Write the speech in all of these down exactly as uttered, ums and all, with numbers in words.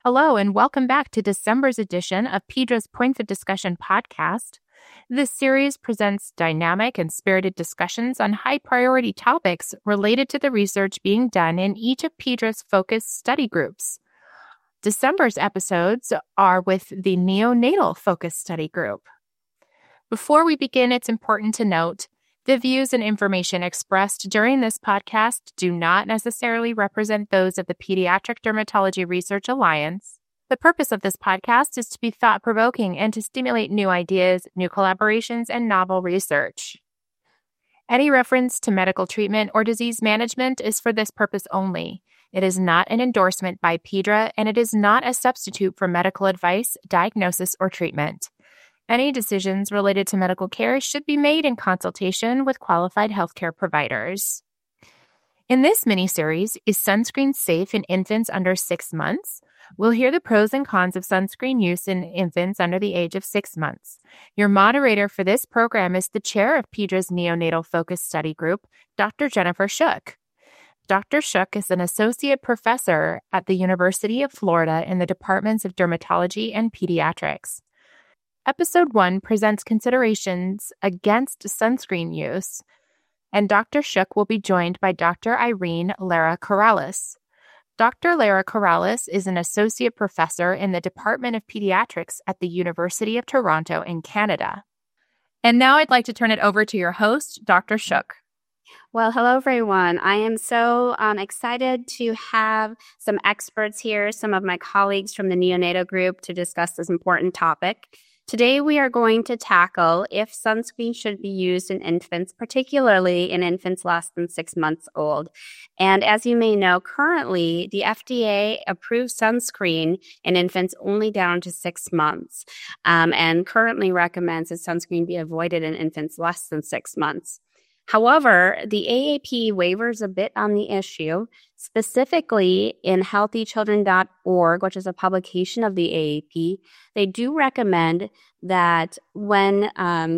Hello, and welcome back to December's edition of Pedra's Points of Discussion podcast. This series presents dynamic and spirited discussions on high-priority topics related to the research being done in each of Pedra's focus study groups. December's episodes are with the neonatal focus study group. Before we begin, it's important to note the views and information expressed during this podcast do not necessarily represent those of the Pediatric Dermatology Research Alliance. The purpose of this podcast is to be thought-provoking and to stimulate new ideas, new collaborations, and novel research. Any reference to medical treatment or disease management is for this purpose only. It is not an endorsement by Pedra, and it is not a substitute for medical advice, diagnosis, or treatment. Any decisions related to medical care should be made in consultation with qualified healthcare providers. In this mini-series, Is Sunscreen Safe in Infants Under six months? We'll hear the pros and cons of sunscreen use in infants under the age of six months. Your moderator for this program is the chair of Pedra's Neonatal Focus Study Group, Doctor Jennifer Shook. Doctor Shook is an associate professor at the University of Florida in the Departments of Dermatology and Pediatrics. Episode one presents considerations against sunscreen use, and Doctor Shook will be joined by Doctor Irene Lara Corrales. Doctor Lara Corrales is an associate professor in the Department of Pediatrics at the University of Toronto in Canada. And now I'd like to turn it over to your host, Doctor Shook. Well, hello, everyone. I am so um, excited to have some experts here, some of my colleagues from the neonatal group, to discuss this important topic. Today, we are going to tackle if sunscreen should be used in infants, particularly in infants less than six months old. And as you may know, currently, the F D A approves sunscreen in infants only down to six months um, and currently recommends that sunscreen be avoided in infants less than six months. However, the A A P wavers a bit on the issue, specifically in healthy children dot org, which is a publication of the A A P. They do recommend that when um,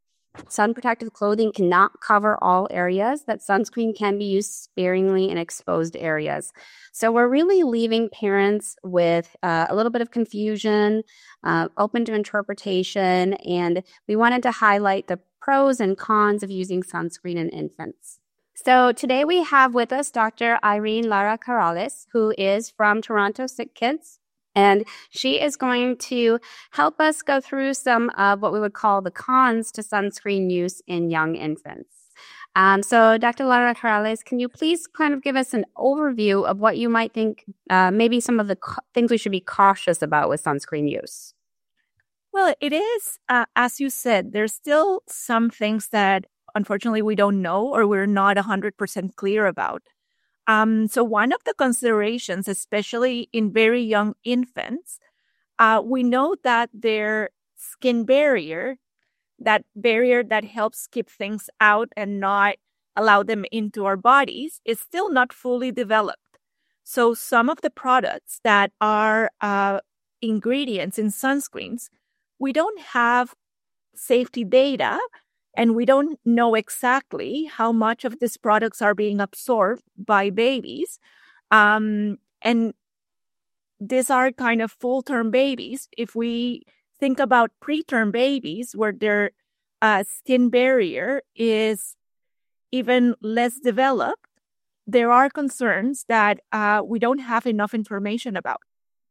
sun protective clothing cannot cover all areas, that sunscreen can be used sparingly in exposed areas. So we're really leaving parents with uh, a little bit of confusion, uh, open to interpretation, and we wanted to highlight the pros and cons of using sunscreen in infants. So today we have with us Doctor Irene Lara Corrales, who is from Toronto Sick Kids, and she is going to help us go through some of what we would call the cons to sunscreen use in young infants. Um, so Doctor Lara Corrales, can you please kind of give us an overview of what you might think, uh, maybe some of the co- things we should be cautious about with sunscreen use? Well, it is, uh, as you said, there's still some things that unfortunately we don't know or we're not one hundred percent clear about. Um, so one of the considerations, especially in very young infants, uh, we know that their skin barrier, that barrier that helps keep things out and not allow them into our bodies, is still not fully developed. So some of the products that are uh, ingredients in sunscreens, we don't have safety data, and we don't know exactly how much of these products are being absorbed by babies. Um, and these are kind of full-term babies. If we think about preterm babies, where their uh, skin barrier is even less developed, there are concerns that uh, we don't have enough information about.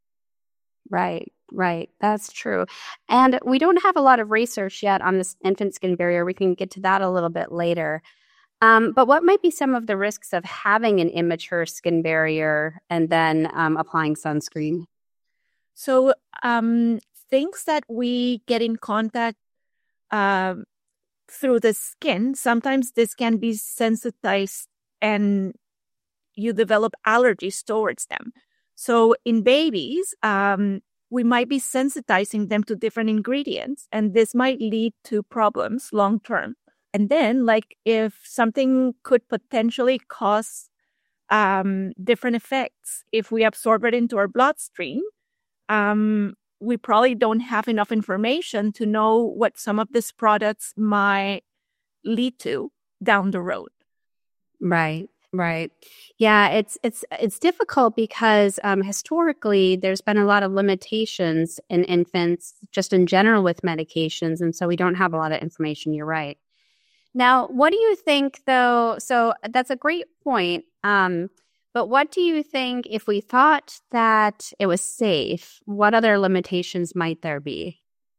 Right, right. That's true. And we don't have a lot of research yet on this infant skin barrier. We can get to that a little bit later. Um, but what might be some of the risks of having an immature skin barrier and then um, applying sunscreen? So um, things that we get in contact um, through the skin, sometimes this can be sensitized and you develop allergies towards them. So in babies, um, we might be sensitizing them to different ingredients, and this might lead to problems long term. And then, like, if something could potentially cause um, different effects, if we absorb it into our bloodstream, um, we probably don't have enough information to know what some of these products might lead to down the road. Right. Right. Yeah, it's it's it's difficult because um, historically there's been a lot of limitations in infants, just in general with medications, and so we don't have a lot of information. You're right. Now, what do you think, though? So that's a great point. Um, but what do you think if we thought that it was safe? What other limitations might there be?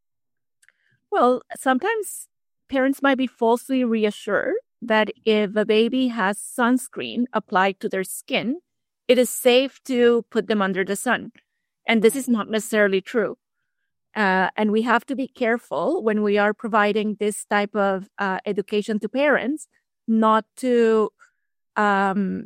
Well, sometimes parents might be falsely reassured that if a baby has sunscreen applied to their skin, it is safe to put them under the sun. And this is not necessarily true. Uh, and we have to be careful when we are providing this type of uh, education to parents, not to um,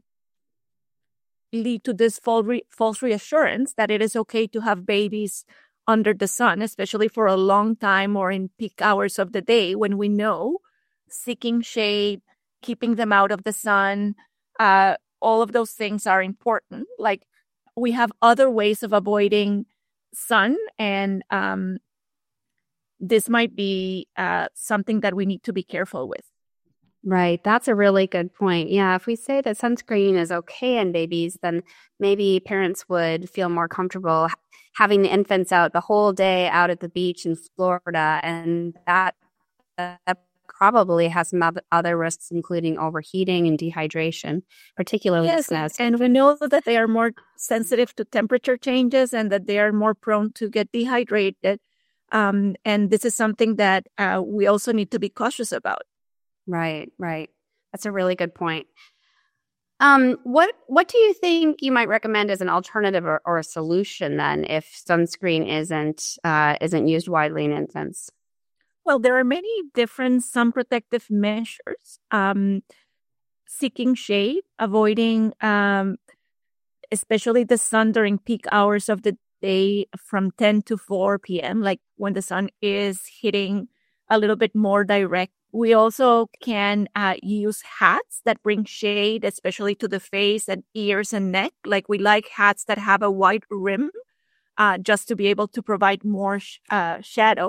lead to this false, re- false reassurance that it is okay to have babies under the sun, especially for a long time or in peak hours of the day when we know seeking shade, keeping them out of the sun, uh, all of those things are important. Like we have other ways of avoiding sun, and um, this might be uh, something that we need to be careful with. Right. That's a really good point. Yeah. If we say that sunscreen is okay in babies, then maybe parents would feel more comfortable having the infants out the whole day out at the beach in Florida. And that, uh, probably has some other risks, including overheating and dehydration, particularly yes, as and we know that they are more sensitive to temperature changes and that they are more prone to get dehydrated. Um, and this is something that uh, we also need to be cautious about. Right, right. That's a really good point. Um, what what do you think you might recommend as an alternative or, or a solution then if sunscreen isn't uh, isn't used widely in infants? Well, there are many different sun protective measures. Um, seeking shade, avoiding um, especially the sun during peak hours of the day from ten to four p.m., like when the sun is hitting a little bit more direct. We also can uh, use hats that bring shade, especially to the face and ears and neck. Like we like hats that have a white rim uh, just to be able to provide more sh- uh, shadow.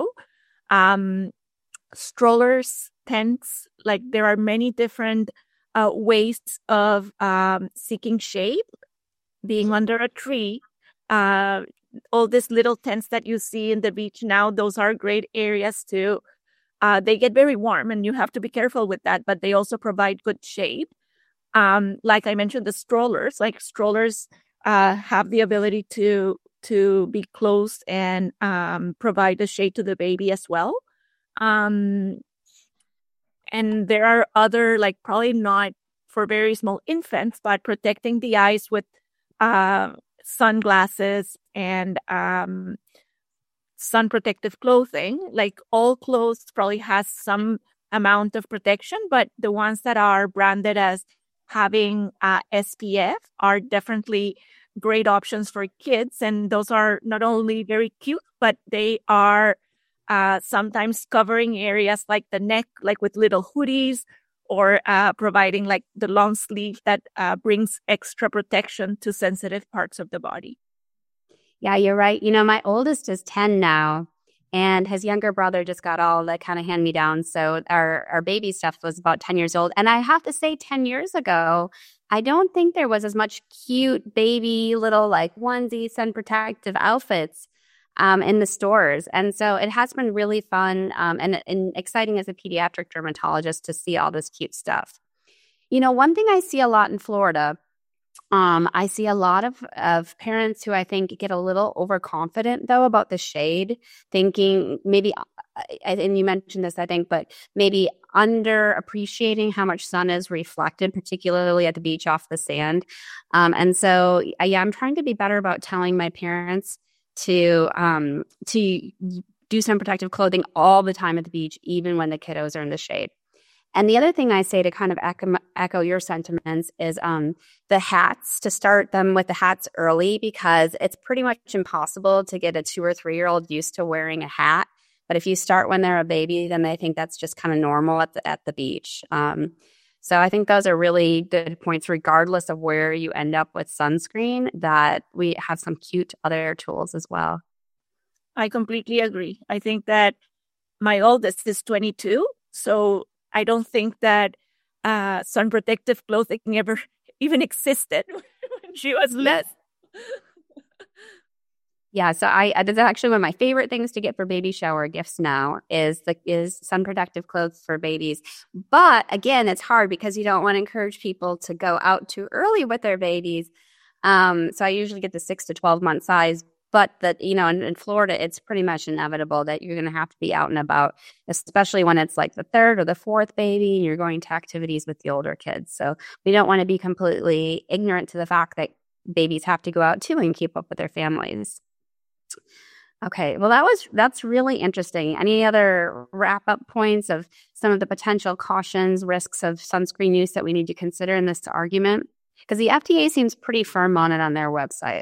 Um, strollers, tents, like there are many different uh, ways of um, seeking shade, being under a tree. Uh, all these little tents that you see in the beach now, those are great areas too. Uh, they get very warm and you have to be careful with that, but they also provide good shade. Um, like I mentioned, the strollers, like strollers uh, have the ability to to be closed and um, provide the shade to the baby as well. Um, and there are other, like probably not for very small infants, but protecting the eyes with uh, sunglasses and um, sun protective clothing. Like all clothes probably has some amount of protection, but the ones that are branded as having uh, S P F are definitely great options for kids. And those are not only very cute, but they are uh, sometimes covering areas like the neck, like with little hoodies, or uh, providing like the long sleeve that uh, brings extra protection to sensitive parts of the body. Yeah, you're right. You know, my oldest is ten now, and his younger brother just got all the kind of hand-me-downs. So our, our baby stuff was about ten years old. And I have to say, ten years ago, I don't think there was as much cute baby little like onesie sun protective outfits um, in the stores. And so it has been really fun um, and, and exciting as a pediatric dermatologist to see all this cute stuff. You know, one thing I see a lot in Florida, Um, I see a lot of, of parents who I think get a little overconfident, though, about the shade, thinking maybe, and you mentioned this, I think, but maybe underappreciating how much sun is reflected, particularly at the beach off the sand. Um, and so, yeah, I'm trying to be better about telling my parents to um, to do sun protective clothing all the time at the beach, even when the kiddos are in the shade. And the other thing I say to kind of echo, echo your sentiments is um, the hats, to start them with the hats early, because it's pretty much impossible to get a two or three-year-old used to wearing a hat. But if you start when they're a baby, then they think that's just kind of normal at the, at the beach. Um, so I think those are really good points, regardless of where you end up with sunscreen, that we have some cute other tools as well. I completely agree. I think that my oldest is twenty-two, so I don't think that uh, sun protective clothing ever even existed when she was little. Yeah, so I that's actually one of my favorite things to get for baby shower gifts now is the is sun protective clothes for babies. But again, it's hard because you don't want to encourage people to go out too early with their babies. Um, so I usually get the six to twelve month size. But that you know, in, in Florida, it's pretty much inevitable that you're going to have to be out and about, especially when it's like the third or the fourth baby and you're going to activities with the older kids. So we don't want to be completely ignorant to the fact that babies have to go out too and keep up with their families. Okay, well, that was that's really interesting. Any other wrap-up points of some of the potential cautions, risks of sunscreen use that we need to consider in this argument? Because the F D A seems pretty firm on it on their website.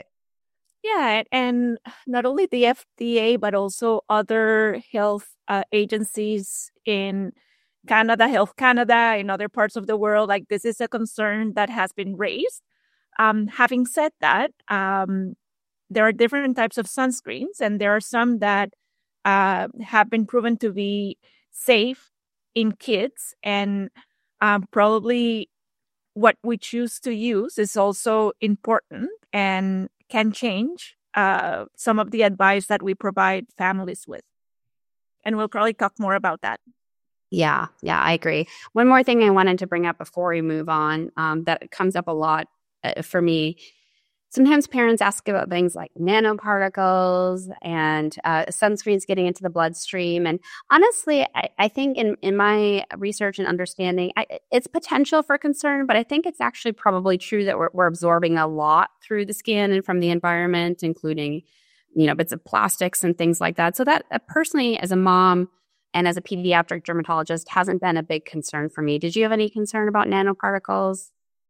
Yeah, and not only the F D A, but also other health uh, agencies in Canada, Health Canada, in other parts of the world. Like, this is a concern that has been raised. Um, having said that, um, there are different types of sunscreens, and there are some that uh, have been proven to be safe in kids. And um, probably what we choose to use is also important and can change uh, some of the advice that we provide families with. And we'll probably talk more about that. Yeah, yeah, I agree. One more thing I wanted to bring up before we move on um, that comes up a lot uh, for me. Sometimes parents ask about things like nanoparticles and uh, sunscreens getting into the bloodstream. And honestly, I, I think in, in my research and understanding, I, it's potential for concern, but I think it's actually probably true that we're, we're absorbing a lot through the skin and from the environment, including, you know, bits of plastics and things like that. So that uh, personally, as a mom and as a pediatric dermatologist, hasn't been a big concern for me. Did you have any concern about nanoparticles?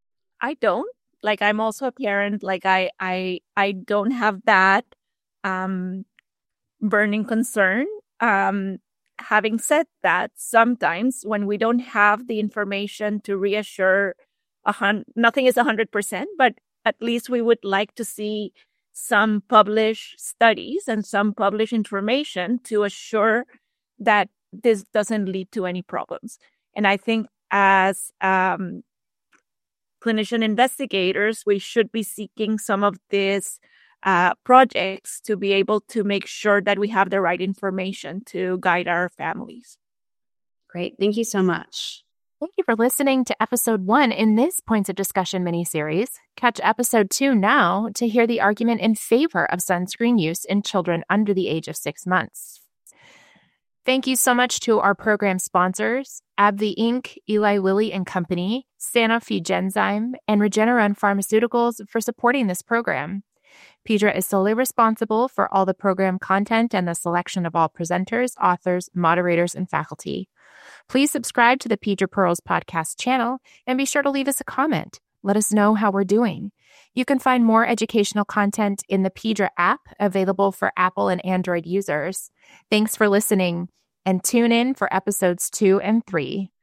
I don't. Like, I'm also a parent. Like, I, I, I don't have that um, burning concern. Um, having said that, sometimes when we don't have the information to reassure, a hun- nothing is one hundred percent, but at least we would like to see some published studies and some published information to assure that this doesn't lead to any problems. And I think as um, clinician investigators, we should be seeking some of these uh, projects to be able to make sure that we have the right information to guide our families. Great. Thank you so much. Thank you for listening to episode one in this Points of Discussion miniseries. Catch episode two now to hear the argument in favor of sunscreen use in children under the age of six months. Thank you so much to our program sponsors, AbbVie Incorporated, Eli Lilly and Company, Sanofi Genzyme, and Regeneron Pharmaceuticals for supporting this program. Pedra is solely responsible for all the program content and the selection of all presenters, authors, moderators, and faculty. Please subscribe to the Pedra Pearls podcast channel and be sure to leave us a comment. Let us know how we're doing. You can find more educational content in the Pedra app, available for Apple and Android users. Thanks for listening, and tune in for episodes two and three.